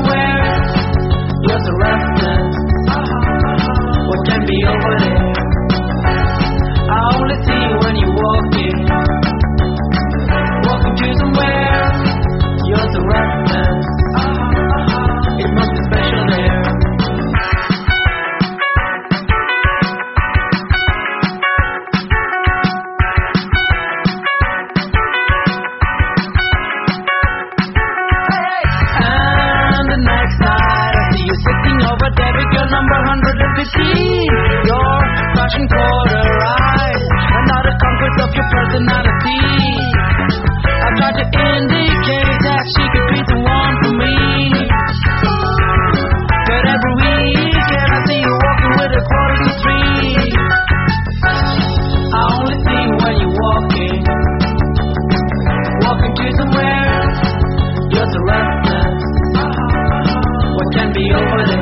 somewhere. You're so restless. What can be over there? I only see you when you're walking. Walking to somewhere. You're so restless. It must be special there. And the next night I see you sitting over there with your number 115. Your flashing quarter eyes, another conquest of your personality. I tried to indicate that she could be the one for me, but every weekend I see you walking with a 2:45. I only see you when you're walking. Walking to somewhere. You're so restless. What can be over there?